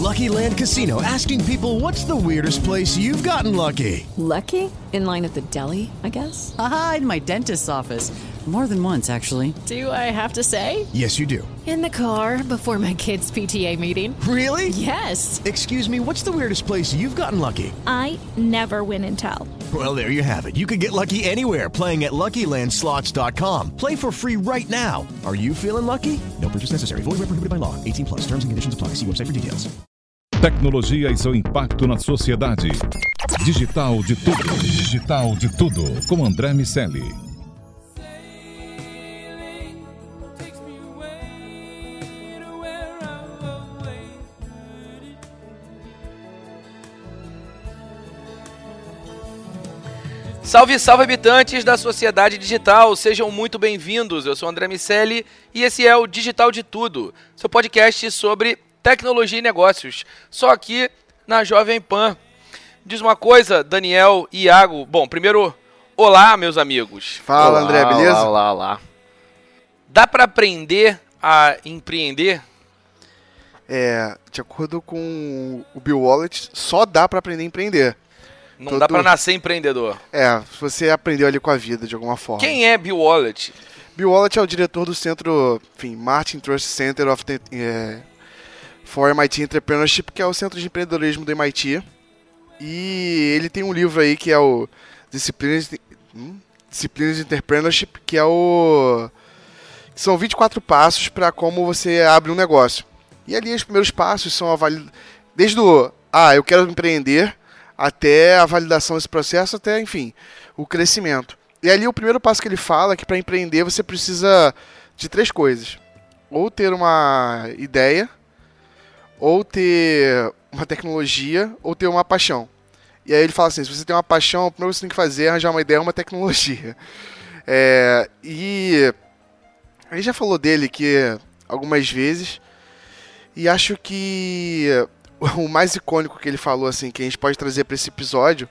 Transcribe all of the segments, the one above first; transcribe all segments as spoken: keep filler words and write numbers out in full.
Lucky Land Casino, asking people, what's the weirdest place you've gotten lucky? Lucky? In line at the deli, I guess? Aha, in my dentist's office. More than once, actually. Do I have to say? Yes, you do. In the car before my kids' P T A meeting. Really? Yes. Excuse me, what's the weirdest place you've gotten lucky? I never win and tell. Well, there you have it. You can get lucky anywhere, playing at Lucky Land Slots dot com. Play for free right now. Are you feeling lucky? No purchase necessary. Void where prohibited by law. eighteen plus. Terms and conditions apply. See website for details. Tecnologia e seu impacto na sociedade. Digital de tudo. Digital de tudo. Com André Miceli. Salve, salve habitantes da sociedade digital, sejam muito bem-vindos. Eu sou André Miceli e esse é o Digital de Tudo, seu podcast sobre tecnologia e negócios, só aqui na Jovem Pan. Diz uma coisa, Daniel e Iago. Bom, primeiro, olá, meus amigos. Fala, olá, André, beleza? Olá, olá, olá. Dá para aprender a empreender? É, de acordo com o Bill Wallet, só dá para aprender a empreender. Não Todo... dá para nascer empreendedor. É, você aprendeu ali com a vida, de alguma forma. Quem é Bill Wallet? Bill Wallet é o diretor do centro, enfim, Martin Trust Center of the, é, for M I T Entrepreneurship, que é o centro de empreendedorismo do M I T. E ele tem um livro aí que é o Disciplines, hum? Disciplines de Entrepreneurship, que é o... que são vinte e quatro passos para como você abre um negócio. E ali os primeiros passos são a valid... desde o, ah, eu quero empreender, até a validação desse processo, até, enfim, o crescimento. E ali o primeiro passo que ele fala é que para empreender você precisa de três coisas. Ou ter uma ideia, ou ter uma tecnologia, ou ter uma paixão. E aí ele fala assim, se você tem uma paixão, o primeiro que você tem que fazer é arranjar uma ideia ou uma tecnologia. É, e a gente já falou dele aqui algumas vezes, e acho que o mais icônico que ele falou, assim, que a gente pode trazer para esse episódio,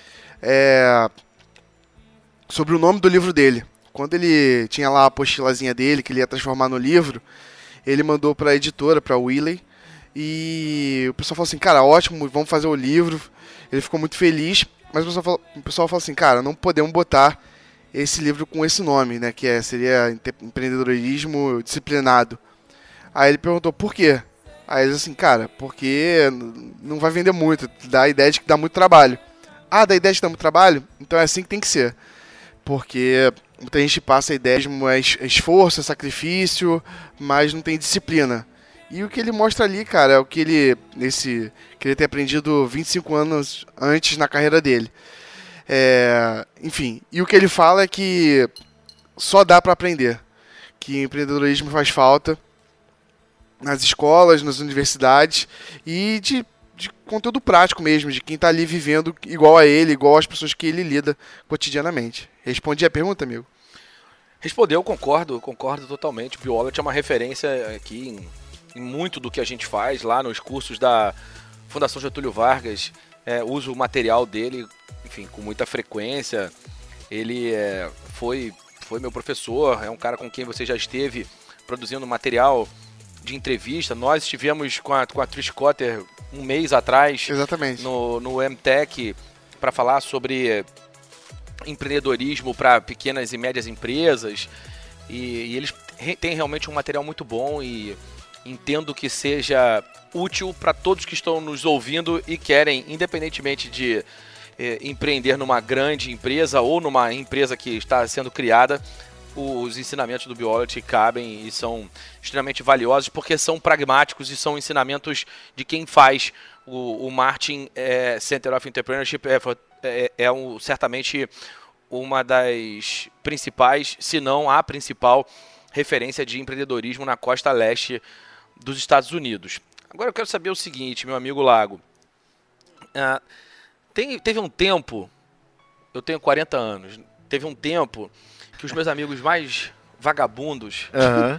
é sobre o nome do livro dele. Quando ele tinha lá a apostilazinha dele, que ele ia transformar no livro, ele mandou para a editora, para a Wiley, e o pessoal falou assim, cara, ótimo, vamos fazer o livro. Ele ficou muito feliz, mas o pessoal falou, o pessoal falou assim, cara, não podemos botar esse livro com esse nome, né, que é, seria Empreendedorismo Disciplinado. Aí ele perguntou, por quê? Aí eles assim, cara, porque não vai vender muito, dá a ideia de que dá muito trabalho. Ah, dá a ideia de que dá muito trabalho? Então é assim que tem que ser. Porque muita gente passa a ideia de é esforço, é sacrifício, mas não tem disciplina. E o que ele mostra ali, cara, é o que ele, nesse, que ele tem aprendido vinte e cinco anos antes na carreira dele. É, enfim, e o que ele fala é que só dá para aprender, que empreendedorismo faz falta nas escolas, nas universidades e de, de conteúdo prático mesmo, de quem está ali vivendo igual a ele, igual às pessoas que ele lida cotidianamente. Respondi a pergunta, amigo? Respondeu, concordo, concordo totalmente. O Bill Wallet é uma referência aqui em, em muito do que a gente faz lá nos cursos da Fundação Getúlio Vargas. É, uso o material dele, enfim, com muita frequência. Ele é, foi, foi meu professor, é um cara com quem você já esteve produzindo material de entrevista. Nós estivemos com a, com a Trish Cotter um mês atrás. Exatamente. no, no M Tech para falar sobre empreendedorismo para pequenas e médias empresas. E, e eles têm realmente um material muito bom e entendo que seja útil para todos que estão nos ouvindo e querem, independentemente de eh, empreender numa grande empresa ou numa empresa que está sendo criada, os ensinamentos do Bill Wallet cabem e são extremamente valiosos porque são pragmáticos e são ensinamentos de quem faz. O, o Martin é, Center of Entrepreneurship é, é, é um, certamente uma das principais, se não a principal referência de empreendedorismo na costa leste dos Estados Unidos. Agora eu quero saber o seguinte, meu amigo Lago. Uh, tem, teve um tempo, eu tenho quarenta anos, teve um tempo que os meus amigos mais vagabundos, uhum.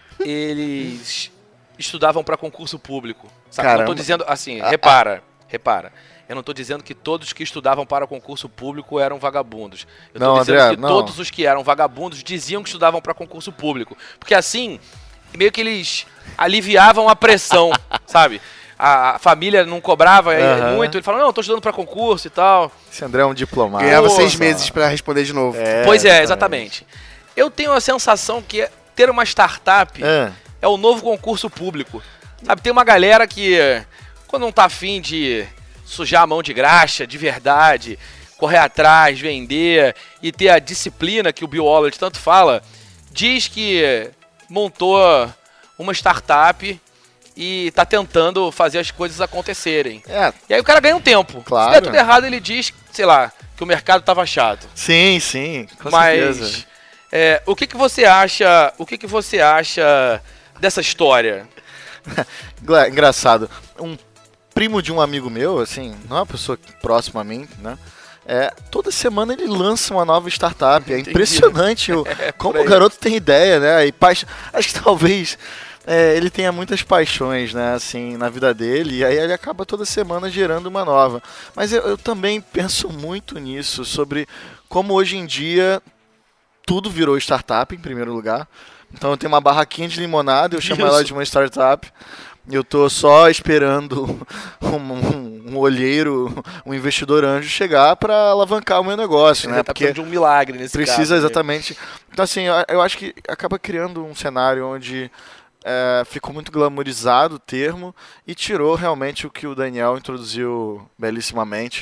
eles estudavam para concurso público. Sabe? Caramba. Não estou dizendo, assim, repara, repara. Eu não estou dizendo que todos que estudavam para concurso público eram vagabundos. Eu estou dizendo André, que não. todos os que eram vagabundos diziam que estudavam para concurso público. Porque assim, meio que eles aliviavam a pressão, sabe? a família não cobrava Aham. muito, ele falou, não, tô estudando para concurso e tal. Esse André é um diplomata. Ganhava Nossa. seis meses pra responder de novo. É, Pois é, exatamente. Eu tenho a sensação que ter uma startup É. é o novo concurso público. Sabe, tem uma galera que, quando não tá afim de sujar a mão de graxa, de verdade, correr atrás, vender e ter a disciplina que o Bill Wallace tanto fala, diz que montou uma startup e tá tentando fazer as coisas acontecerem. É, E aí o cara ganha um tempo. Claro. Se der tudo errado, ele diz, sei lá, que o mercado tava chato. sim, sim, com Mas certeza. é, o que que você acha? O que que você acha dessa história? Gra- Engraçado. Um primo de um amigo meu, assim, não é uma pessoa próxima a mim, né? É, toda semana ele lança uma nova startup. É Entendi. impressionante o, como por aí. o garoto tem ideia, né? E paix... Acho que talvez é, ele tenha muitas paixões, né? Assim, na vida dele. E aí ele acaba toda semana gerando uma nova. Mas eu, eu também penso muito nisso, sobre como hoje em dia tudo virou startup, em primeiro lugar. Então eu tenho uma barraquinha de limonada, eu chamo Isso. ela de uma startup. Eu tô só esperando um, um- um olheiro, um investidor anjo chegar para alavancar o meu negócio, né? Você tá Porque precisando de um milagre nesse precisa caso, né? exatamente. Então assim, eu, eu acho que acaba criando um cenário onde é, ficou muito glamorizado o termo e tirou realmente o que o Daniel introduziu belíssimamente.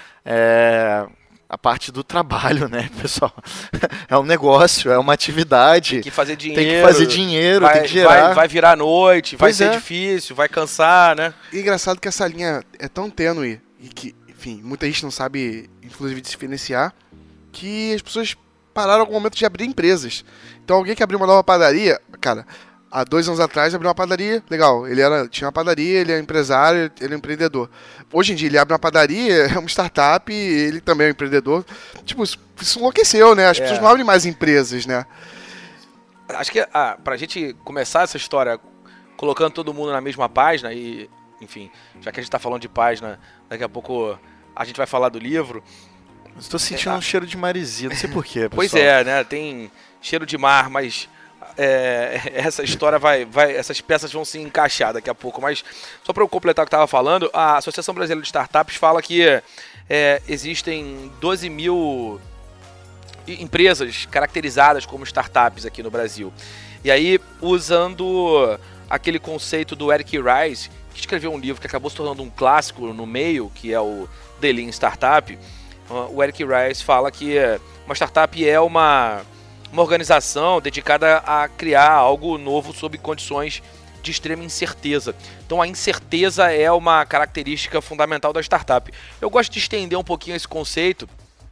É, a parte do trabalho, né, pessoal? É um negócio, é uma atividade. Tem que fazer dinheiro. Tem que fazer dinheiro, vai, tem que gerar. Vai, vai virar noite, vai Pois ser é. difícil, vai cansar, né? E é engraçado que essa linha é tão tênue e que, enfim, muita gente não sabe, inclusive, diferenciar, que as pessoas pararam algum momento de abrir empresas. Então alguém que abriu uma nova padaria, cara, há dois anos atrás abriu uma padaria, legal, ele era, tinha uma padaria, ele é empresário, ele é empreendedor. Hoje em dia ele abre uma padaria, é uma startup, ele também é um empreendedor. Tipo, isso, isso enlouqueceu, né? As É. pessoas não abrem mais empresas, né? Acho que ah, pra gente começar essa história colocando todo mundo na mesma página e, enfim, já que a gente tá falando de página, daqui a pouco a gente vai falar do livro. Estou sentindo É, um cheiro de maresia, não sei porquê, pessoal. Pois é, né? Tem cheiro de mar, mas é, essa história vai, vai. Essas peças vão se encaixar daqui a pouco. Mas só para eu completar o que eu estava falando, a Associação Brasileira de Startups fala que é, existem doze mil empresas caracterizadas como startups aqui no Brasil. E aí, usando aquele conceito do Eric Rice, que escreveu um livro que acabou se tornando um clássico no meio, que é o The Lean Startup, o Eric Rice fala que uma startup é uma, uma organização dedicada a criar algo novo sob condições de extrema incerteza. Então a incerteza é uma característica fundamental da startup. Eu gosto de estender um pouquinho esse conceito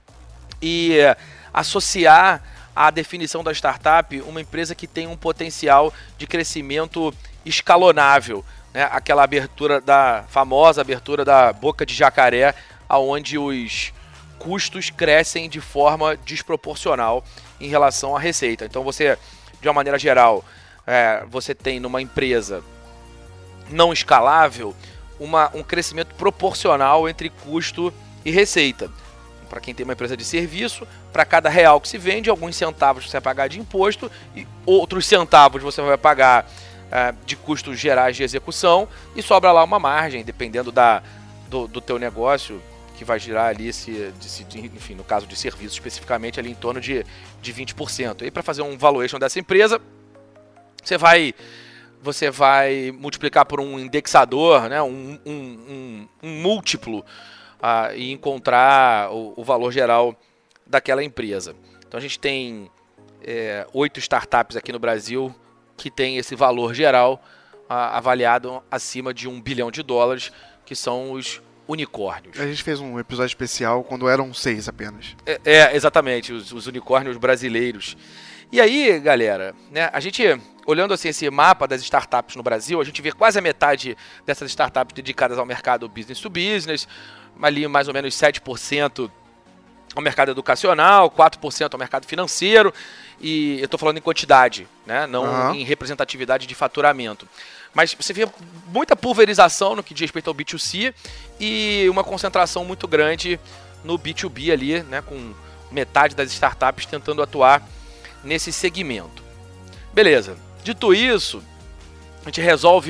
e associar à definição da startup uma empresa que tem um potencial de crescimento escalonável, né? Aquela abertura da famosa abertura da boca de jacaré, aonde os custos crescem de forma desproporcional em relação à receita. Então você, de uma maneira geral, é, você tem numa empresa não escalável uma, um crescimento proporcional entre custo e receita. Para quem tem uma empresa de serviço, para cada real que se vende, alguns centavos você vai pagar de imposto e outros centavos você vai pagar é, de custos gerais de execução e sobra lá uma margem, dependendo da, do, do teu negócio, que vai girar ali, se, de, se, de, enfim, no caso de serviço especificamente, ali em torno de, de vinte por cento. E para fazer um valuation dessa empresa, você vai, você vai multiplicar por um indexador, né, um, um, um, um múltiplo, uh, e encontrar o, o valor geral daquela empresa. Então a gente tem é, oito startups aqui no Brasil que tem esse valor geral uh, avaliado acima de um bilhão de dólares, que são os unicórnios. A gente fez um episódio especial quando eram seis apenas. É, é exatamente, os, os unicórnios brasileiros. E aí, galera, né, a gente, olhando assim esse mapa das startups no Brasil, a gente vê quase a metade dessas startups dedicadas ao mercado business to business, ali mais ou menos sete por cento ao mercado educacional, quatro por cento ao mercado financeiro, e eu estou falando em quantidade, né, não Uhum. em representatividade de faturamento. Mas você vê muita pulverização no que diz respeito ao B dois C e uma concentração muito grande no B dois B ali, né, com metade das startups tentando atuar nesse segmento. Beleza. Dito isso, a gente resolve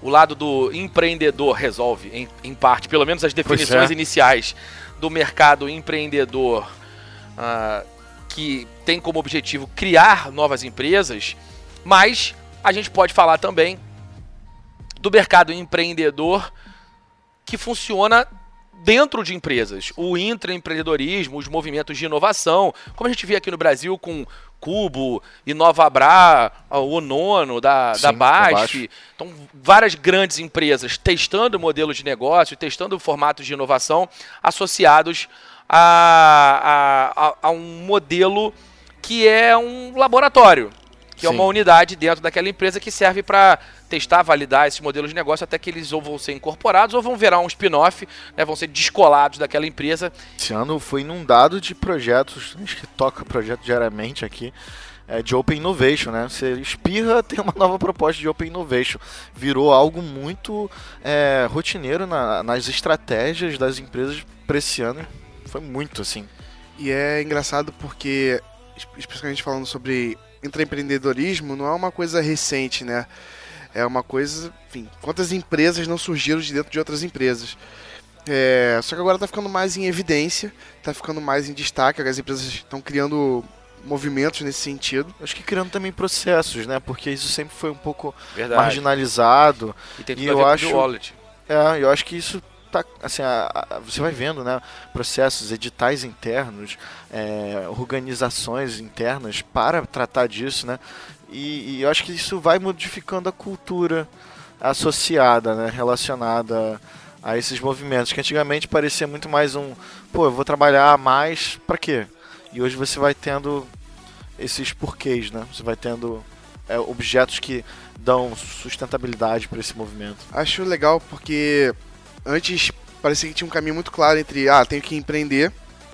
o lado do empreendedor resolve, em, em parte, pelo menos as definições é. iniciais do mercado empreendedor, uh, que tem como objetivo criar novas empresas, mas a gente pode falar também do mercado empreendedor que funciona dentro de empresas, o intraempreendedorismo, os movimentos de inovação, como a gente vê aqui no Brasil com Cubo, Inovabra, o Nono da, Sim, da da B A S Baixo. F. Então, várias grandes empresas testando modelos de negócio, testando formatos de inovação associados a, a, a, a um modelo que é um laboratório, que é Sim. uma unidade dentro daquela empresa que serve para testar, validar esses modelos de negócio até que eles ou vão ser incorporados ou vão virar um spin-off, né, vão ser descolados daquela empresa. Esse ano foi inundado de projetos, acho que toca projeto diariamente aqui, é, de Open Innovation, né? Você espirra, tem uma nova proposta de Open Innovation. Virou algo muito é, rotineiro na, nas estratégias das empresas para esse ano. Foi muito assim. E é engraçado porque, especialmente falando sobre intraempreendedorismo, não é uma coisa recente, né? É uma coisa, enfim, quantas empresas não surgiram de dentro de outras empresas. É, só que agora está ficando mais em evidência, está ficando mais em destaque, as empresas estão criando movimentos nesse sentido. Acho que criando também processos, né? Porque isso sempre foi um pouco Verdade. marginalizado. E tem tudo E a eu ver com acho- o wallet. É, eu acho que isso tá, assim, a- a- você vai vendo, né? Processos, editais internos, é, organizações internas para tratar disso, né? E, e eu acho que isso vai modificando a cultura associada, né? Relacionada a esses movimentos, que antigamente parecia muito mais um, pô, eu vou trabalhar mais pra quê? E hoje você vai tendo esses porquês, né? Você vai tendo é, objetos que dão sustentabilidade para esse movimento. Acho legal porque antes parecia que tinha um caminho muito claro entre, ah, tenho que empreender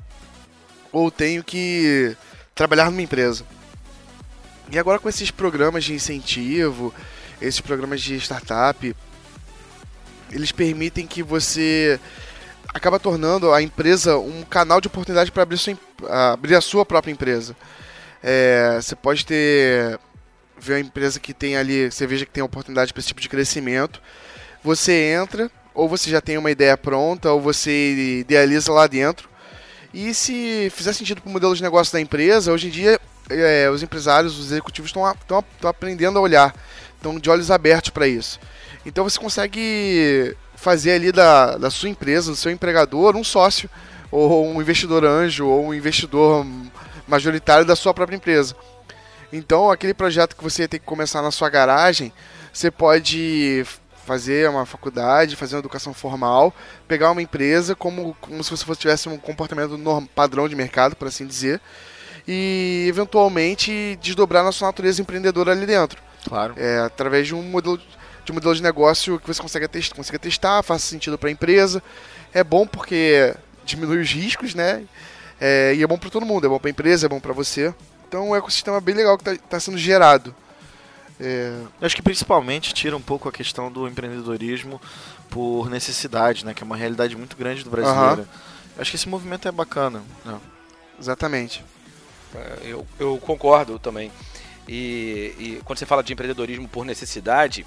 ou tenho que trabalhar numa empresa. E agora com esses programas de incentivo, esses programas de startup, eles permitem que você acaba tornando a empresa um canal de oportunidade para abrir, sua em- abrir a sua própria empresa. É, você pode ter ver uma empresa que tem ali, você veja que tem oportunidade para esse tipo de crescimento, você entra, ou você já tem uma ideia pronta, ou você idealiza lá dentro. E se fizer sentido para o modelo de negócio da empresa, hoje em dia é, os empresários, os executivos estão aprendendo a olhar, estão de olhos abertos para isso. Então você consegue fazer ali da, da sua empresa, do seu empregador, um sócio, ou um investidor anjo, ou um investidor majoritário da sua própria empresa. Então aquele projeto que você tem que começar na sua garagem, você pode fazer uma faculdade, fazer uma educação formal, pegar uma empresa como, como se você fosse, tivesse um comportamento norm, padrão de mercado, por assim dizer, e eventualmente desdobrar na sua natureza empreendedora ali dentro. Claro. É, através de um modelo de um modelo de negócio que você consiga testar, consiga testar, faça sentido para a empresa. É bom porque diminui os riscos, né? É, e é bom para todo mundo, é bom para a empresa, é bom para você. Então é um ecossistema bem legal que está tá sendo gerado. É... Eu acho que principalmente tira um pouco a questão do empreendedorismo por necessidade, né? Que é uma realidade muito grande do brasileiro. Uhum. Eu acho que esse movimento é bacana. Né? Exatamente. Eu, eu concordo também. E, e quando você fala de empreendedorismo por necessidade,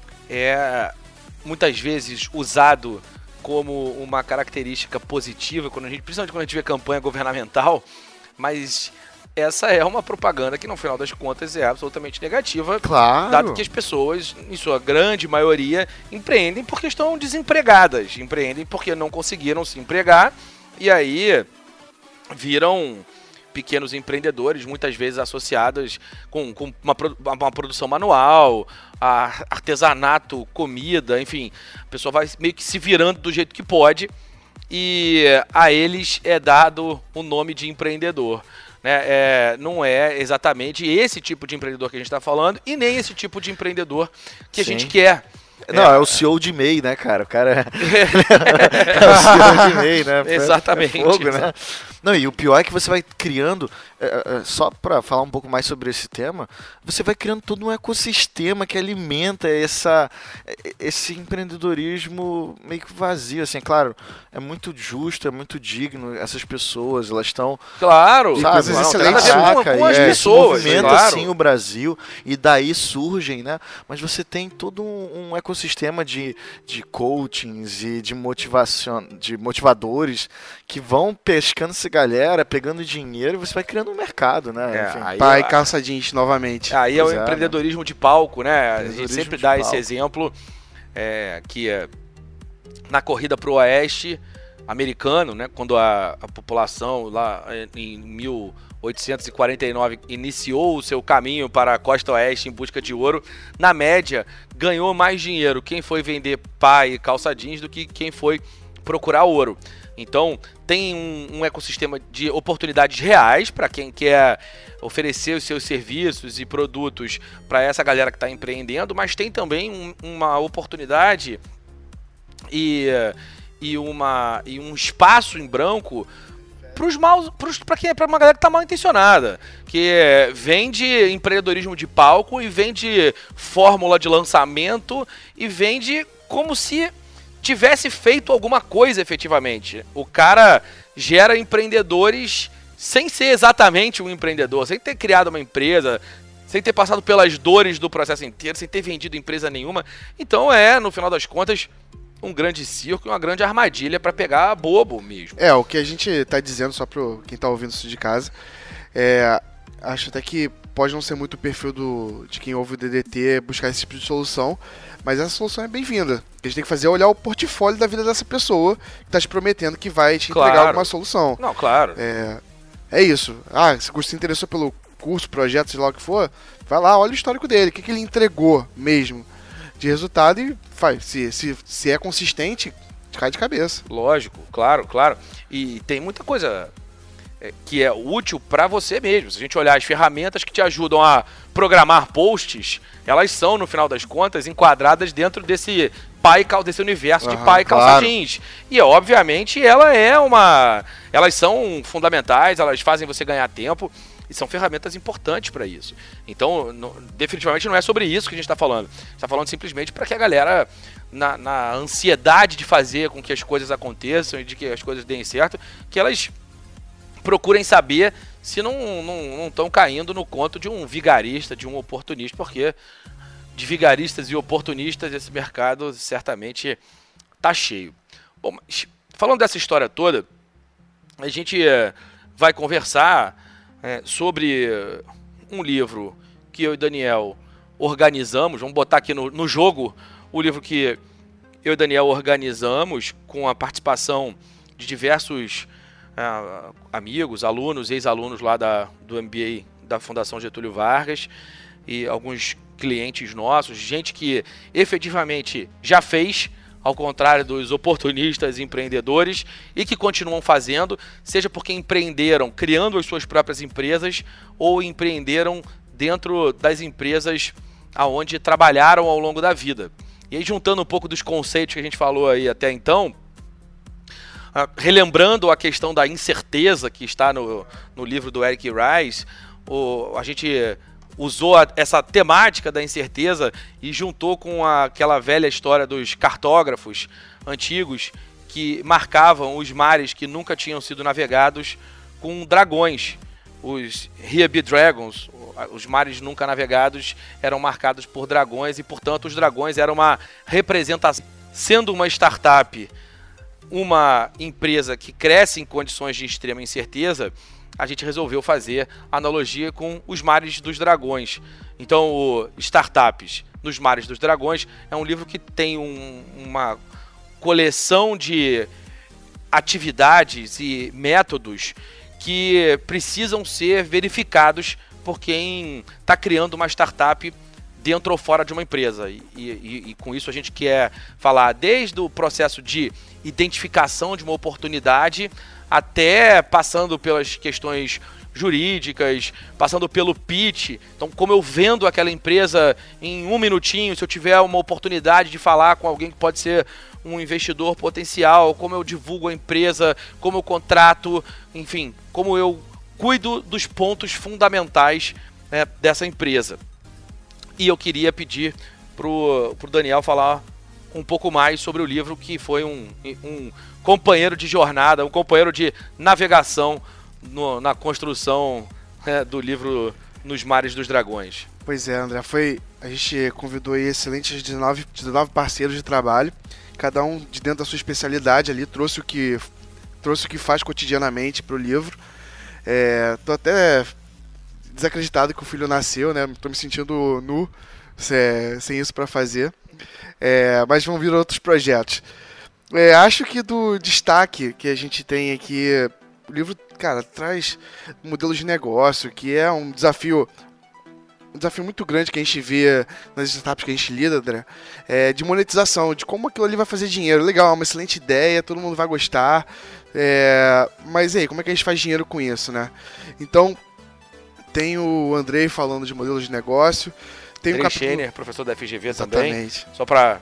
é muitas vezes usado como uma característica positiva, quando a gente, principalmente quando a gente vê campanha governamental, mas essa é uma propaganda que no final das contas é absolutamente negativa, Claro. dado que as pessoas, em sua grande maioria, empreendem porque estão desempregadas, empreendem porque não conseguiram se empregar e aí viram pequenos empreendedores, muitas vezes associados com, com uma, uma produção manual, a artesanato, comida, enfim, a pessoa vai meio que se virando do jeito que pode e a eles é dado o nome de empreendedor. Né? É, não é exatamente esse tipo de empreendedor que a gente está falando e nem esse tipo de empreendedor que Sim. a gente quer. Não, é, é o C E O de M E I, né, cara? O cara é, é o C E O de M E I, né? Exatamente. É fogo, né? Não, e o pior é que você vai criando, é, é, só para falar um pouco mais sobre esse tema, você vai criando todo um ecossistema que alimenta essa, esse empreendedorismo meio que vazio, assim, claro, é muito justo, é muito digno, essas pessoas, elas estão... Claro, sabe, coisas não, excelentes. tem nada a ver Com- com as e, é, pessoas, isso movimenta, claro. assim, o Brasil, e daí surgem, né, mas você tem todo um, um ecossistema de, de coachings e de motivação, de motivadores que vão pescando essa galera, pegando dinheiro, e você vai criando um mercado, né? É, Enfim. aí- Pai, calça jeans, novamente. Aí é o Pois é, empreendedorismo de palco, né? A gente Empreendedorismo sempre de dá palco. esse exemplo é, que é, na corrida pro oeste americano, né? Quando a, a população lá em mil oitocentos e quarenta e nove iniciou o seu caminho para a costa oeste em busca de ouro, na média ganhou mais dinheiro quem foi vender pai e calça jeans do que quem foi procurar ouro. Então, tem um, um ecossistema de oportunidades reais para quem quer oferecer os seus serviços e produtos para essa galera que está empreendendo, mas tem também um, uma oportunidade e, e, uma, e um espaço em branco para quem é para uma galera que está mal intencionada, que vende empreendedorismo de palco e vende fórmula de lançamento e vende como se tivesse feito alguma coisa efetivamente. O cara gera empreendedores sem ser exatamente um empreendedor, sem ter criado uma empresa, sem ter passado pelas dores do processo inteiro, sem ter vendido empresa nenhuma. Então é, no final das contas, um grande circo e uma grande armadilha para pegar bobo mesmo. É, o que a gente tá dizendo, só pra quem tá ouvindo isso de casa, é, acho até que pode não ser muito o perfil do, de quem ouve o D D T buscar esse tipo de solução, mas essa solução é bem-vinda. O que a gente tem que fazer é olhar o portfólio da vida dessa pessoa que tá te prometendo que vai te entregar Claro. alguma solução. Não, claro. É, é isso. Ah, se você se interessou pelo curso, projeto, sei lá o que for, vai lá, olha o histórico dele, o que, que ele entregou mesmo de resultado e faz. Se, se, se é consistente, cai de cabeça. Lógico, claro, claro. E tem muita coisa é, que é útil para você mesmo. Se a gente olhar as ferramentas que te ajudam a programar posts, elas são, no final das contas, enquadradas dentro desse pai desse universo de Aham, pai calça claro. jeans. E obviamente ela é uma, elas são fundamentais, elas fazem você ganhar tempo. E são ferramentas importantes para isso. Então, no, definitivamente não é sobre isso que a gente está falando. A gente está falando simplesmente para que a galera, na, na ansiedade de fazer com que as coisas aconteçam e de que as coisas deem certo, que elas procurem saber se não estão caindo no conto de um vigarista, de um oportunista, porque de vigaristas e oportunistas esse mercado certamente tá cheio. Bom, mas falando dessa história toda, a gente é, vai conversar É, sobre um livro que eu e Daniel organizamos. Vamos botar aqui no, no jogo o livro que eu e Daniel organizamos com a participação de diversos uh, amigos, alunos, ex-alunos lá da, do M B A da Fundação Getúlio Vargas e alguns clientes nossos, gente que efetivamente já fez, ao contrário dos oportunistas e empreendedores, e que continuam fazendo, seja porque empreenderam criando as suas próprias empresas ou empreenderam dentro das empresas aonde trabalharam ao longo da vida. E aí, juntando um pouco dos conceitos que a gente falou aí até então, uh, relembrando a questão da incerteza que está no, no livro do Eric Rice, o, a gente usou a, essa temática da incerteza e juntou com a, aquela velha história dos cartógrafos antigos que marcavam os mares que nunca tinham sido navegados com dragões. Os Hebe Dragons, os mares nunca navegados, eram marcados por dragões e, portanto, os dragões eram uma representação. Sendo uma startup, uma empresa que cresce em condições de extrema incerteza, a gente resolveu fazer analogia com os Mares dos Dragões. Então, o Startups nos Mares dos Dragões é um livro que tem um, uma coleção de atividades e métodos que precisam ser verificados por quem está criando uma startup dentro ou fora de uma empresa. E, e, e com isso a gente quer falar desde o processo de identificação de uma oportunidade até passando pelas questões jurídicas, passando pelo pitch. Então, como eu vendo aquela empresa em um minutinho, se eu tiver uma oportunidade de falar com alguém que pode ser um investidor potencial, como eu divulgo a empresa, como eu contrato, enfim, como eu cuido dos pontos fundamentais, né, dessa empresa. E eu queria pedir pro, pro Daniel falar um pouco mais sobre o livro, que foi um, um companheiro de jornada, um companheiro de navegação no, na construção, né, do livro Nos Mares dos Dragões. Pois é, André, foi, a gente convidou aí excelentes dezenove, dezenove parceiros de trabalho, cada um de dentro da sua especialidade ali, trouxe o que, trouxe o que faz cotidianamente para o livro. É, tô até desacreditado que o filho nasceu, né? Tô me sentindo nu, sem, sem isso para fazer. É, mas vão vir outros projetos. É, acho que do destaque que a gente tem aqui, o livro, cara, traz modelos de negócio, que é um desafio, um desafio muito grande que a gente vê nas startups que a gente lida, André, é, de monetização, de como aquilo ali vai fazer dinheiro. Legal, é uma excelente ideia, todo mundo vai gostar. É, mas e aí, como é que a gente faz dinheiro com isso, né? Então, tem o Andrei falando de modelos de negócio. Tem Andrei um capítulo... Schener, professor da F G V. Exatamente. Também. Só para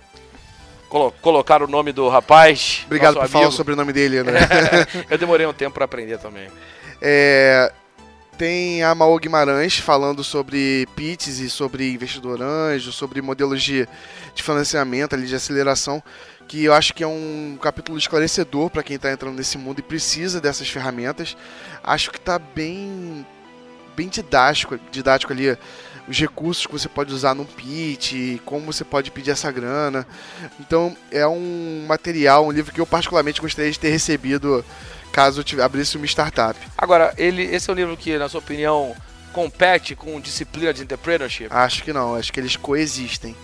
colo colocar o nome do rapaz. Obrigado por amigo. falar o sobrenome dele, André. Eu demorei um tempo para aprender também. É... Tem a Maô Guimarães falando sobre pitches e sobre investidor anjo, sobre modelos de, de financiamento, ali, de aceleração, que eu acho que é um capítulo esclarecedor para quem está entrando nesse mundo e precisa dessas ferramentas. Acho que está bem, bem didático, didático ali, os recursos que você pode usar num pitch, como você pode pedir essa grana. Então é um material, um livro que eu particularmente gostaria de ter recebido caso eu abrisse uma startup. Agora, ele, esse é um livro que, na sua opinião, compete com disciplina de entrepreneurship? Acho que não, acho que eles coexistem.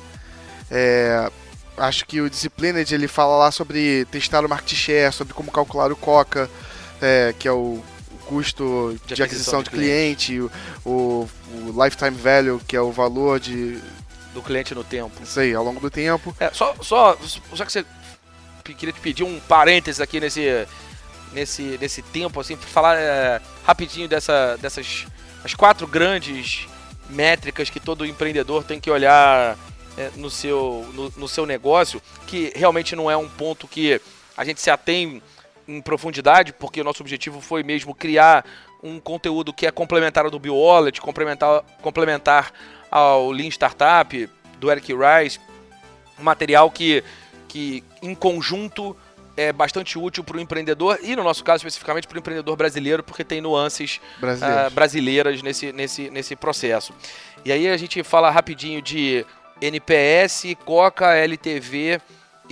É, acho que o Disciplined, ele fala lá sobre testar o market share, sobre como calcular o COCA, é, que é o custo de, de aquisição, aquisição de cliente, cliente o, o lifetime value, que é o valor de... do cliente no tempo. Isso aí, ao longo do tempo. É, só, só, só que você queria te pedir um parênteses aqui nesse... Nesse, nesse tempo, assim, para falar é, rapidinho dessa, dessas as quatro grandes métricas que todo empreendedor tem que olhar é, no, seu, no, no seu negócio, que realmente não é um ponto que a gente se atém em profundidade, porque o nosso objetivo foi mesmo criar um conteúdo que é complementar ao do BioWallet, complementar, complementar ao Lean Startup, do Eric Rice, um material que, que em conjunto é bastante útil para o empreendedor e, no nosso caso, especificamente para o empreendedor brasileiro, porque tem nuances uh, brasileiras nesse, nesse, nesse processo. E aí a gente fala rapidinho de N P S, COCA, L T V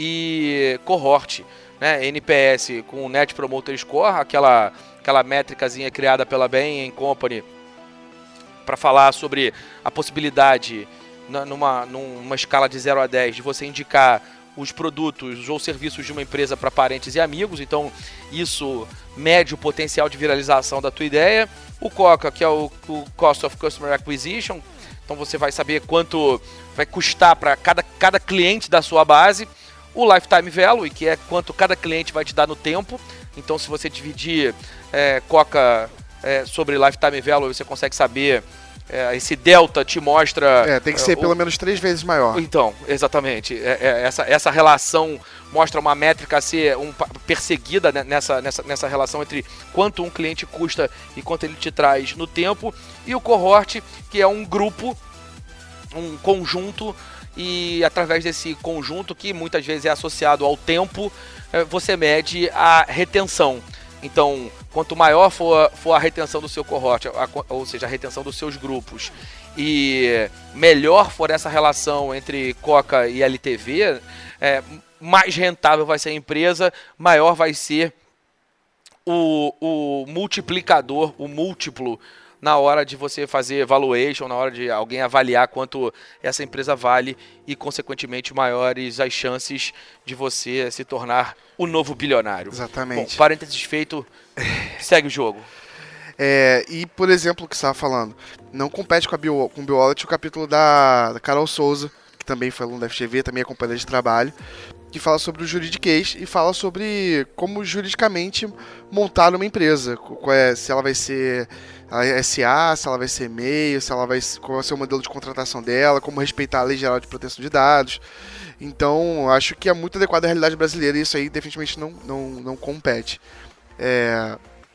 e Cohort. Né? N P S com o Net Promoter Score, aquela, aquela métricazinha criada pela Bain Company para falar sobre a possibilidade, numa, numa escala de zero a dez, de você indicar os produtos ou serviços de uma empresa para parentes e amigos, então isso mede o potencial de viralização da tua ideia. O COCA, que é o, o Cost of Customer Acquisition, então você vai saber quanto vai custar para cada, cada cliente da sua base. O Lifetime Value, que é quanto cada cliente vai te dar no tempo, então se você dividir é, COCA é, sobre Lifetime Value, você consegue saber... É, esse delta te mostra... É, tem que ser é, pelo o... menos três vezes maior. Então, exatamente. É, é, essa, essa relação mostra uma métrica a ser um, perseguida, né, nessa, nessa, nessa relação entre quanto um cliente custa e quanto ele te traz no tempo. E o Cohort, que é um grupo, um conjunto, e através desse conjunto, que muitas vezes é associado ao tempo, você mede a retenção. Então, quanto maior for, for a retenção do seu cohort, a, ou seja, a retenção dos seus grupos, e melhor for essa relação entre COCA e L T V, é, mais rentável vai ser a empresa, maior vai ser o, o multiplicador, o múltiplo, na hora de você fazer valuation, na hora de alguém avaliar quanto essa empresa vale e, consequentemente, maiores as chances de você se tornar o novo bilionário. Exatamente. Bom, parênteses feito, segue o jogo. É, e, por exemplo, o que você estava falando, não compete com a Bio, com o BioWallet o capítulo da, da Carol Souza, que também foi aluno da F G V, também é companheira de trabalho, que fala sobre o juridiquês e fala sobre como juridicamente montar uma empresa, qual é, se ela vai ser ela é S A, se ela vai ser M E I, se ela vai, qual vai ser o modelo de contratação dela, como respeitar a Lei Geral de Proteção de Dados. Então, acho que é muito adequado à realidade brasileira e isso aí definitivamente não, não, não compete. É...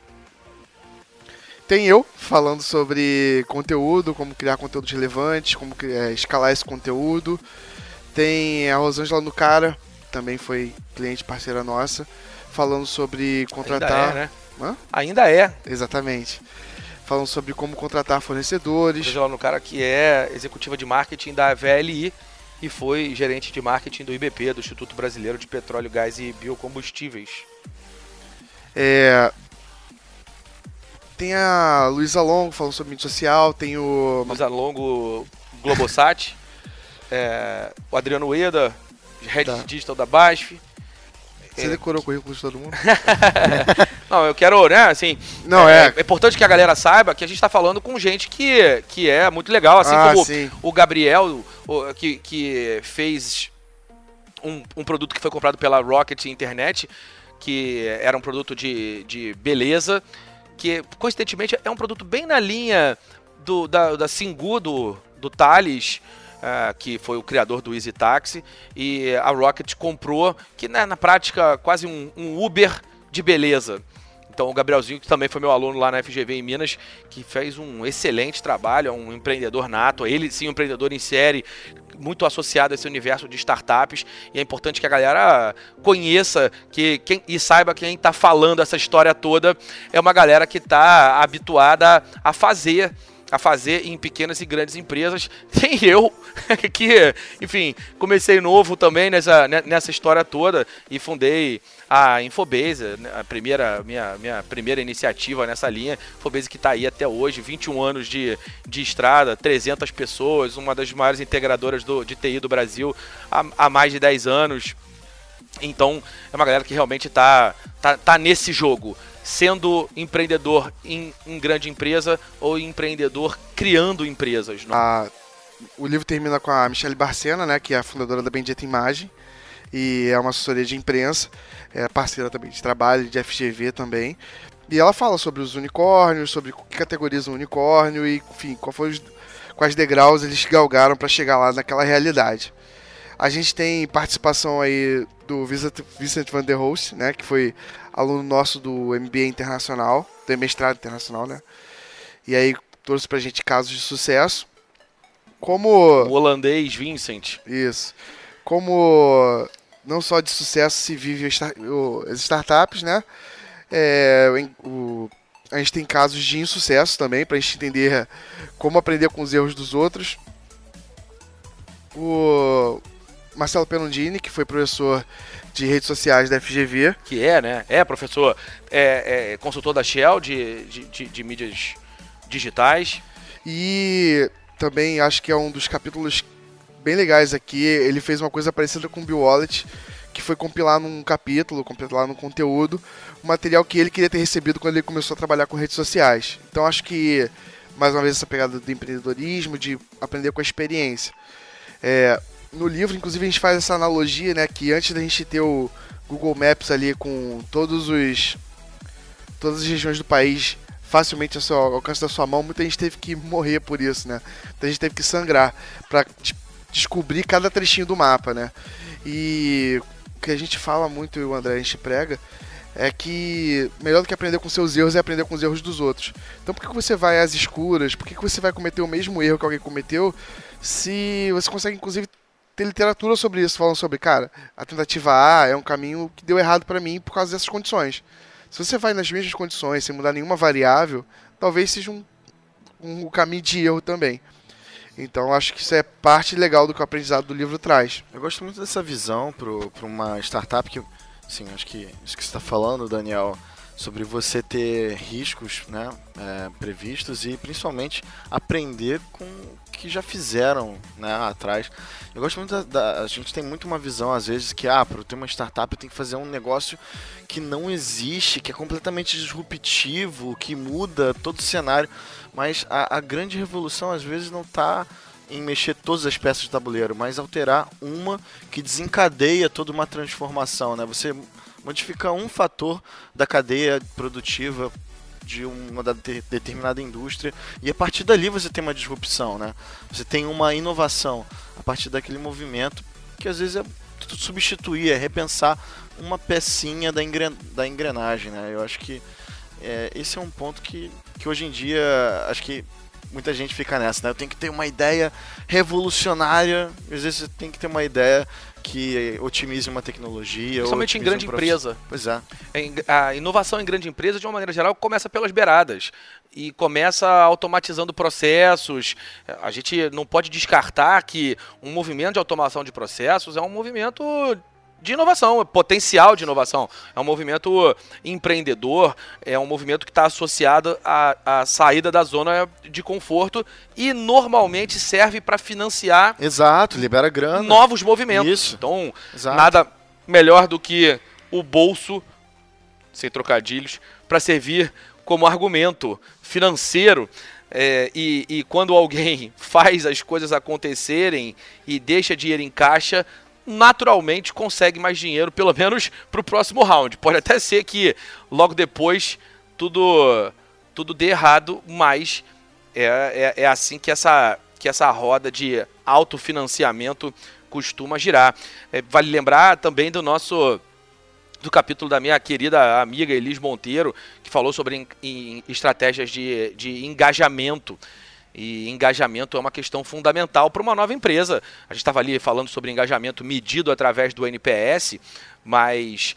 Tem eu falando sobre conteúdo, como criar conteúdos relevantes, como é, escalar esse conteúdo. Tem a Rosângela Nucara, também foi cliente parceira nossa, falando sobre contratar... Ainda é, né? Hã? Ainda é. Exatamente. Falando sobre como contratar fornecedores. Rosângela Nucara, que é executiva de marketing da V L I e foi gerente de marketing do I B P, do Instituto Brasileiro de Petróleo, Gás e Biocombustíveis. É... Tem a Luísa Longo falando sobre mídia social, tem o... Luísa Longo, Globosat, é... o Adriano Ueda, Head Tá. Digital da B A S F. Você É... decorou o currículo de todo mundo? Não, eu quero, né, assim... Não, é, é... é importante que a galera saiba que a gente tá falando com gente que, que é muito legal, assim Ah, como sim. o Gabriel, o, que, que fez um, um produto que foi comprado pela Rocket Internet, que era um produto de, de beleza, que coincidentemente é um produto bem na linha do, da, da Singu, do, do Thales, uh, que foi o criador do Easy Taxi, e a Rocket comprou, que né, na prática quase um, um Uber de beleza. Então o Gabrielzinho, que também foi meu aluno lá na F G V em Minas, que fez um excelente trabalho, é um empreendedor nato, ele sim um empreendedor em série, muito associado a esse universo de startups, e é importante que a galera conheça que, quem, e saiba quem está falando essa história toda é uma galera que está habituada a fazer, a fazer em pequenas e grandes empresas. Tem eu, que, enfim, comecei novo também nessa, nessa história toda e fundei a Infobase, a primeira, minha, minha primeira iniciativa nessa linha. Infobase que está aí até hoje, vinte e um anos de, de estrada, trezentas pessoas, uma das maiores integradoras do, de T I do Brasil há, há mais de dez anos. Então, é uma galera que realmente está tá, tá nesse jogo, sendo empreendedor em, em grande empresa ou empreendedor criando empresas. A, o livro termina com a Michele Barcena, né, que é a fundadora da Bendita Imagem, e é uma assessoria de imprensa, é parceira também de trabalho, de F G V também. E ela fala sobre os unicórnios, sobre o que categoriza um unicórnio e, enfim, qual foi os, quais degraus eles galgaram para chegar lá naquela realidade. A gente tem participação aí do Vincent, Vincent van der Hulst, né, que foi aluno nosso do M B A Internacional, do mestrado internacional, né? E aí trouxe pra gente casos de sucesso. Como... O holandês Vincent. Isso. Como não só de sucesso se vive as startups, né? É, o, a gente tem casos de insucesso também, pra gente entender como aprender com os erros dos outros. O Marcelo Penondini, que foi professor de redes sociais da F G V. Que é, né? É professor, é, é consultor da Shell de, de, de, de mídias digitais. E também acho que é um dos capítulos bem legais aqui. Ele fez uma coisa parecida com o Bill Wallet, que foi compilar num capítulo, compilar num conteúdo, o material que ele queria ter recebido quando ele começou a trabalhar com redes sociais. Então acho que, mais uma vez, essa pegada do empreendedorismo, de aprender com a experiência. É, no livro, inclusive, a gente faz essa analogia, né, que antes da gente ter o Google Maps ali com todos os, todas as regiões do país facilmente ao, seu, ao alcance da sua mão, muita gente teve que morrer por isso, né? Muita gente teve que sangrar para descobrir cada trechinho do mapa, né? E o que a gente fala muito, e o André a gente prega, é que melhor do que aprender com seus erros é aprender com os erros dos outros. Então por que você vai às escuras? Por que você vai cometer o mesmo erro que alguém cometeu, se você consegue, inclusive, ter literatura sobre isso, falando sobre, cara, a tentativa A é um caminho que deu errado para mim por causa dessas condições. Se você vai nas mesmas condições, sem mudar nenhuma variável, talvez seja um, um caminho de erro também. Então acho que isso é parte legal do que o aprendizado do livro traz. Eu gosto muito dessa visão para uma startup que, assim, acho que isso que você está falando, Daniel, sobre você ter riscos, né, é, previstos e principalmente aprender com o que já fizeram, né, atrás. Eu gosto muito da, da... A gente tem muito uma visão, às vezes, que ah, para eu ter uma startup eu tenho que fazer um negócio que não existe, que é completamente disruptivo, que muda todo o cenário. Mas a, a grande revolução, às vezes, não está em mexer todas as peças do tabuleiro, mas alterar uma que desencadeia toda uma transformação, né? Você modifica um fator da cadeia produtiva de uma de, determinada indústria, e a partir dali você tem uma disrupção, né? Você tem uma inovação a partir daquele movimento, que às vezes é substituir, é repensar uma pecinha da, engren, da engrenagem, né? Eu acho que é, esse é um ponto que, que hoje em dia, acho que muita gente fica nessa, né? Eu tenho que ter uma ideia revolucionária, às vezes você tem que ter uma ideia que otimize uma tecnologia. Principalmente em grande um empresa. Pois é. A inovação em grande empresa, de uma maneira geral, começa pelas beiradas. E começa automatizando processos. A gente não pode descartar que um movimento de automação de processos é um movimento de inovação, potencial de inovação. É um movimento empreendedor, é um movimento que está associado à, à saída da zona de conforto e normalmente serve para financiar Exato, libera grana. novos movimentos. Isso. Então, Exato. nada melhor do que o bolso, sem trocadilhos, para servir como argumento financeiro. É, e, e quando alguém faz as coisas acontecerem e deixa dinheiro em caixa, naturalmente consegue mais dinheiro, pelo menos para o próximo round. Pode até ser que logo depois tudo, tudo dê errado, mas é, é, é assim que essa, que essa roda de autofinanciamento costuma girar. É, vale lembrar também do nosso... do capítulo da minha querida amiga Elis Monteiro, que falou sobre em, em estratégias de, de engajamento. E engajamento é uma questão fundamental para uma nova empresa. A gente estava ali falando sobre engajamento medido através do N P S, mas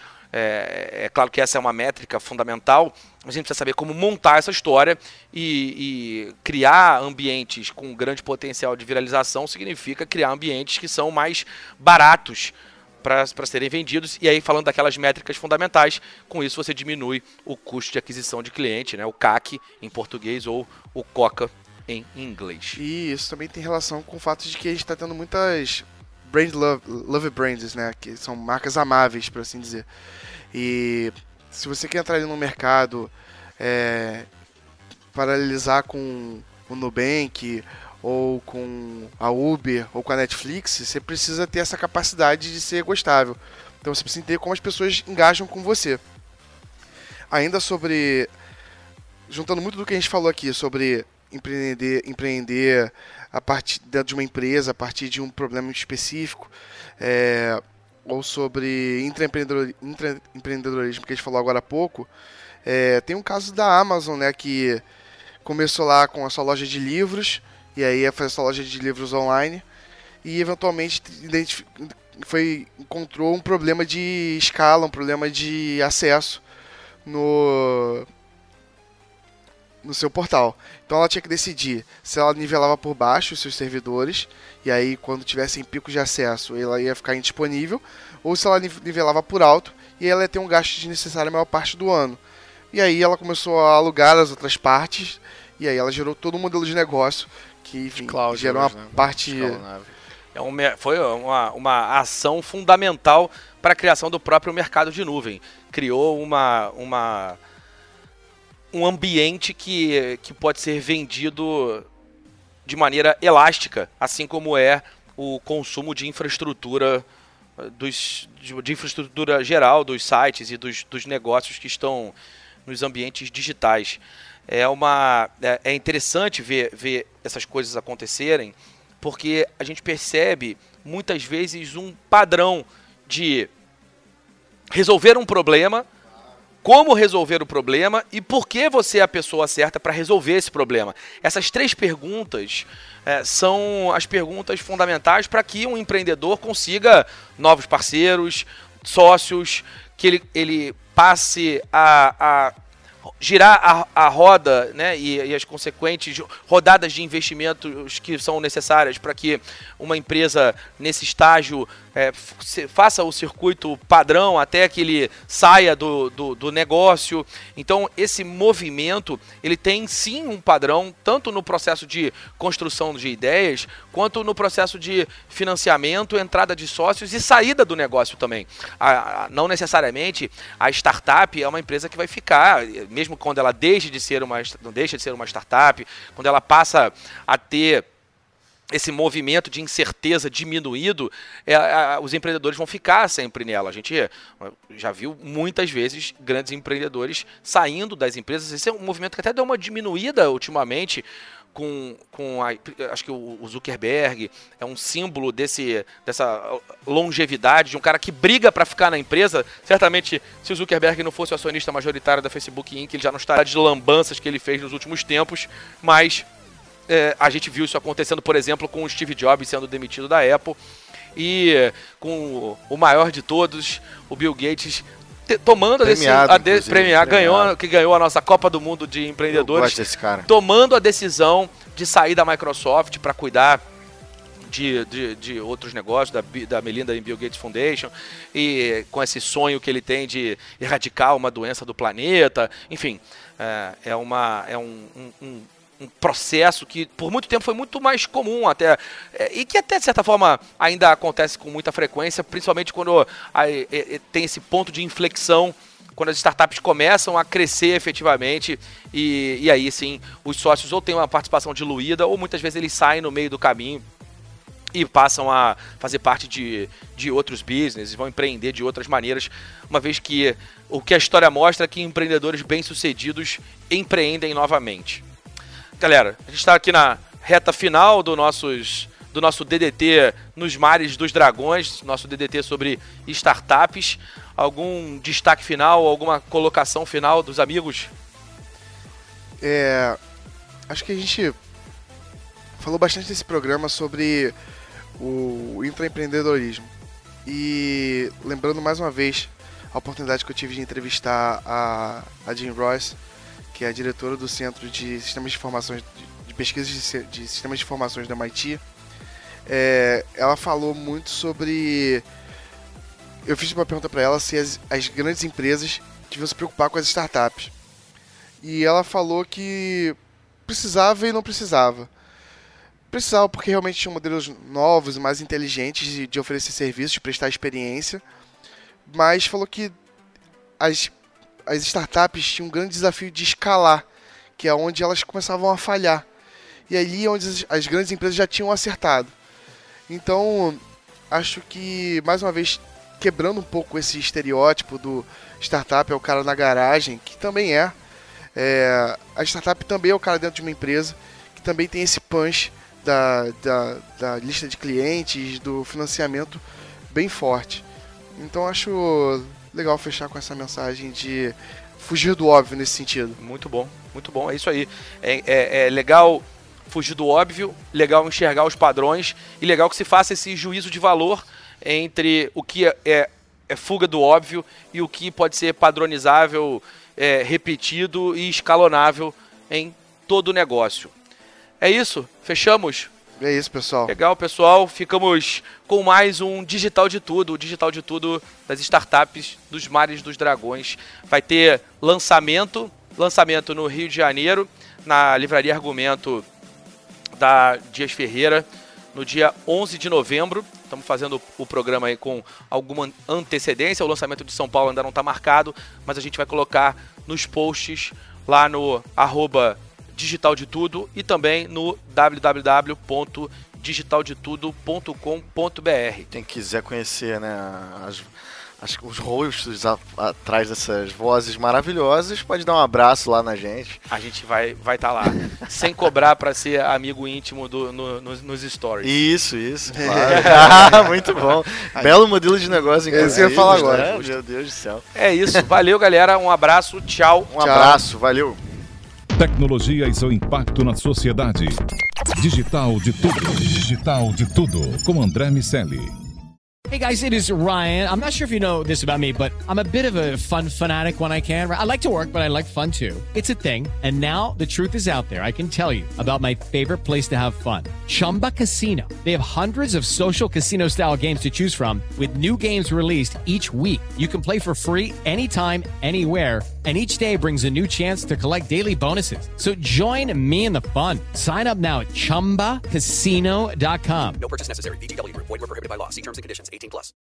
é, é claro que essa é uma métrica fundamental. A gente precisa saber como montar essa história e, e criar ambientes com grande potencial de viralização significa criar ambientes que são mais baratos para serem vendidos, e aí falando daquelas métricas fundamentais, com isso você diminui o custo de aquisição de cliente, né? O C A C em português ou o COCA em inglês. E isso também tem relação com o fato de que a gente está tendo muitas brand love, love brands, né? Que são marcas amáveis, por assim dizer. E se você quer entrar ali no mercado, é, paralelizar com o Nubank, ou com a Uber, ou com a Netflix, você precisa ter essa capacidade de ser gostável. Então você precisa entender como as pessoas engajam com você. Ainda sobre... juntando muito do que a gente falou aqui, sobre empreender, empreender a partir de uma empresa, a partir de um problema específico, é, ou sobre intraempreendedor, intraempreendedorismo, que a gente falou agora há pouco, é, tem um caso da Amazon, né, que começou lá com a sua loja de livros, e aí ia fazer sua loja de livros online, e eventualmente foi, encontrou um problema de escala, um problema de acesso no... no seu portal. Então ela tinha que decidir se ela nivelava por baixo os seus servidores, e aí quando tivessem picos de acesso ela ia ficar indisponível, ou se ela nivelava por alto, e ela ia ter um gasto desnecessário a maior parte do ano. E aí ela começou a alugar as outras partes, e aí ela gerou todo um modelo de negócio que, enfim, Cloud, gerou uma né? parte... É um, foi uma, uma ação fundamental para a criação do próprio mercado de nuvem. Criou uma... uma um ambiente que, que pode ser vendido de maneira elástica, assim como é o consumo de infraestrutura, dos, de, de infraestrutura geral dos sites e dos, dos negócios que estão nos ambientes digitais. É, uma, é, é interessante ver, ver essas coisas acontecerem, porque a gente percebe muitas vezes um padrão de resolver um problema, como resolver o problema e por que você é a pessoa certa para resolver esse problema. Essas três perguntas é, são as perguntas fundamentais para que um empreendedor consiga novos parceiros, sócios, que ele, ele passe a, a girar a, a roda, né, e, e as consequentes rodadas de investimentos que são necessárias para que uma empresa nesse estágio é, faça o circuito padrão até que ele saia do, do, do negócio. Então esse movimento ele tem sim um padrão, tanto no processo de construção de ideias, quanto no processo de financiamento, entrada de sócios e saída do negócio também. A, a, não necessariamente a startup é uma empresa que vai ficar, mesmo quando ela deixa de ser uma, não deixa de ser uma startup, quando ela passa a ter esse movimento de incerteza diminuído, é, a, os empreendedores vão ficar sempre nela. A gente já viu muitas vezes grandes empreendedores saindo das empresas. Esse é um movimento que até deu uma diminuída ultimamente, com, com a, acho que o, o Zuckerberg é um símbolo desse, dessa longevidade, de um cara que briga para ficar na empresa. Certamente, se o Zuckerberg não fosse o acionista majoritário da Facebook Incorporated, ele já não estaria de lambanças que ele fez nos últimos tempos, mas é, a gente viu isso acontecendo, por exemplo, com o Steve Jobs sendo demitido da Apple, e com o maior de todos, o Bill Gates, tomando premiado, a decisão, premiar, ganhou, que ganhou a nossa Copa do Mundo de Empreendedores, eu gosto desse cara. Tomando a decisão de sair da Microsoft para cuidar de, de, de outros negócios, da, da Melinda and Bill Gates Foundation, e com esse sonho que ele tem de erradicar uma doença do planeta. Enfim, é, é, uma, é um, um, um um processo que por muito tempo foi muito mais comum até, e que até de certa forma ainda acontece com muita frequência, principalmente quando aí, tem esse ponto de inflexão, quando as startups começam a crescer efetivamente, e, e aí sim os sócios ou têm uma participação diluída, ou muitas vezes eles saem no meio do caminho e passam a fazer parte de, de outros business, vão empreender de outras maneiras, uma vez que o que a história mostra é que empreendedores bem-sucedidos empreendem novamente. Galera, a gente está aqui na reta final do, nossos, do nosso D D T nos mares dos dragões, nosso D D T sobre startups. Algum destaque final, alguma colocação final dos amigos? É, acho que a gente falou bastante nesse programa sobre o intraempreendedorismo. E lembrando mais uma vez a oportunidade que eu tive de entrevistar a, a Jean Royce, que é a diretora do Centro de Sistemas de Informações, de Pesquisa de, de Sistemas de Informações da M I T. É, ela falou muito sobre... Eu fiz uma pergunta para ela se as, as grandes empresas deviam se preocupar com as startups. E ela falou que precisava e não precisava. Precisava porque realmente tinha modelos novos e mais inteligentes de, de oferecer serviços, de prestar experiência. Mas falou que as as startups tinham um grande desafio de escalar, que é onde elas começavam a falhar. E ali é onde as, as grandes empresas já tinham acertado. Então, acho que, mais uma vez, quebrando um pouco esse estereótipo do startup é o cara na garagem, que também é. é a startup também é o cara dentro de uma empresa, que também tem esse punch da, da, da lista de clientes, do financiamento bem forte. Então, acho legal fechar com essa mensagem de fugir do óbvio nesse sentido. Muito bom, muito bom, é isso aí. É, é, é legal fugir do óbvio, legal enxergar os padrões e legal que se faça esse juízo de valor entre o que é, é, é fuga do óbvio e o que pode ser padronizável, é, repetido e escalonável em todo o negócio. É isso, fechamos? É isso, pessoal. Legal, pessoal. Ficamos com mais um Digital de Tudo, o Digital de Tudo das startups dos mares dos dragões. Vai ter lançamento, lançamento no Rio de Janeiro, na Livraria Argumento da Dias Ferreira, no dia onze de novembro. Estamos fazendo o programa aí com alguma antecedência. O lançamento de São Paulo ainda não está marcado, mas a gente vai colocar nos posts lá no arroba Digital de Tudo e também no w w w ponto digital de tudo ponto com ponto b r. Quem quiser conhecer, né, as, as, os rostos a, atrás dessas vozes maravilhosas, pode dar um abraço lá na gente. A gente vai vai estar tá lá, sem cobrar para ser amigo íntimo do, no, nos, nos stories. Isso, isso, claro. Muito bom. Belo modelo de negócio, inclusive. Esse eu ia falar agora. Né? Meu Deus do céu. É isso, valeu, galera, um abraço, tchau. Um tchau. Abraço, valeu. Tecnologia e seu impacto na sociedade. Digital de Tudo. Digital de Tudo. Com André Miceli. Hey guys, it is Ryan. I'm not sure if you know this about me, but I'm a bit of a fun fanatic when I can. I like to work, but I like fun too. It's a thing. And now the truth is out there. I can tell you about my favorite place to have fun. Chumba Casino. They have hundreds of social casino style games to choose from with new games released each week. You can play for free anytime, anywhere. And each day brings a new chance to collect daily bonuses. So join me in the fun. Sign up now at chumba casino dot com. No purchase necessary. V G W Group. Void where prohibited by law. See terms and conditions. eighteen plus.